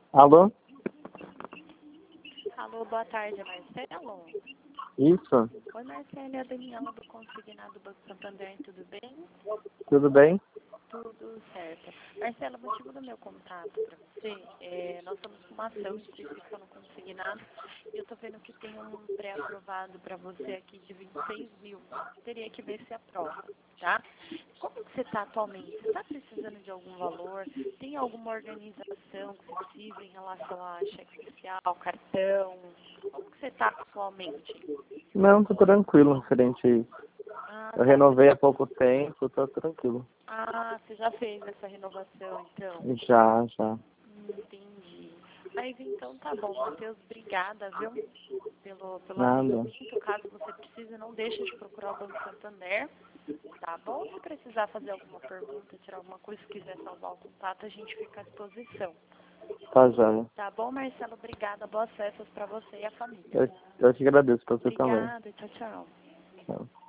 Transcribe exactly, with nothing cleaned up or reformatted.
Alô? Alô, boa tarde, Marcelo. Isso, Oi, Marcelo, é a Daniela do Consignado Banco Santander, tudo bem? tudo bem? Tudo certo. Marcelo, o motivo do meu contato para você é, nós estamos com uma ação específica no Consignado e eu estou vendo que tem um pré-aprovado para você aqui de vinte e seis mil. Teria que ver se aprova, tá? Como que você está atualmente? Você está precisando de algum valor? Tem alguma organização que você precisa em relação a cheque especial, cartão? Como que você está atualmente? Não, tô tranquilo referente a isso. Ah, Eu tá. renovei há pouco tempo, tô tranquilo. Ah, você já fez essa renovação, então? Já, já. Hum, entendi. Mas então tá bom, Matheus, obrigada, viu, pelo, pelo Nada. atendimento. Caso você precise, não deixe de procurar o Banco Santander, tá bom? Se precisar fazer alguma pergunta, tirar alguma coisa, se quiser salvar o contato, a gente fica à disposição. Tá já. Tá bom, Marcelo? Obrigada. Boas festas para você e a família. Eu, eu te agradeço pra você também. Obrigada. Tchau, tchau. Tchau.